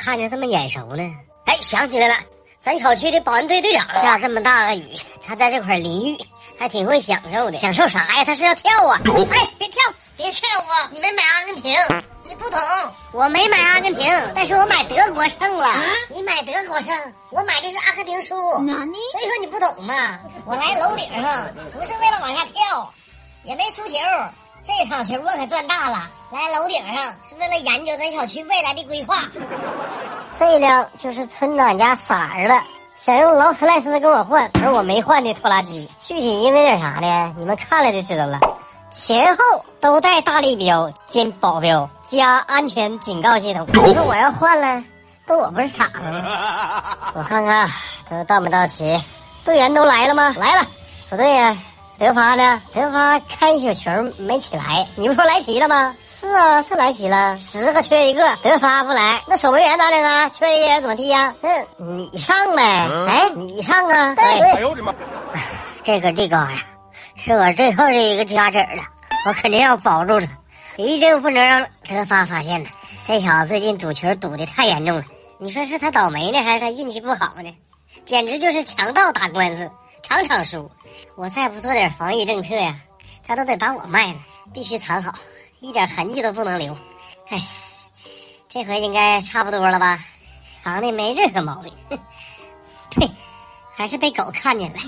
看着这么眼熟呢？哎，想起来了，咱小区的保安队队长下这么大个雨，他在这块淋浴，还挺会享受的。享受啥呀？他是要跳啊！哎，别跳，别劝我，你没买阿根廷，你不懂。我没买阿根廷，但是我买德国胜了。你买德国胜，我买的是阿根廷输。所以说你不懂嘛。我来楼顶上不是为了往下跳，也没输球。这场球我可赚大了，来楼顶上是为了研究咱小区未来的规划。这辆就是村长家傻儿子想用劳斯莱斯跟我换，而我没换的拖拉机。具体因为点啥呢？你们看了就知道了。前后都带大力标兼保镖加安全警告系统。你说我要换了，都我不是傻子吗？我看看都到没到齐，队员都来了吗？来了。不对呀。德发呢？德发看一宿球没起来，你不说来齐了吗？是啊，是来齐了，10个缺1个，德发不来，那守门员咋整啊？缺1个人怎么踢呀？你上呗，哎，你上啊！对，哎呦我的妈！这个呀，是我最后这一个夹子了，我肯定要保住他，一定不能让德发发现他。这小子最近赌球赌得太严重了，你说是他倒霉呢，还是他运气不好呢？简直就是强盗打官司，场场输。我再不做点防疫政策呀，他都得把我卖了，必须藏好，一点痕迹都不能留。哎，这回应该差不多了吧？藏的没任何毛病。对，还是被狗看见了。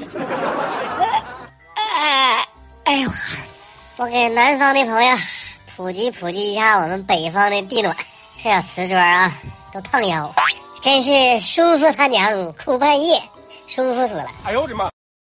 哎呦，我给南方的朋友普及一下我们北方的地暖。这小瓷砖啊，都烫腰，真是舒服他娘，苦半夜，舒服死了。哎呦我的妈！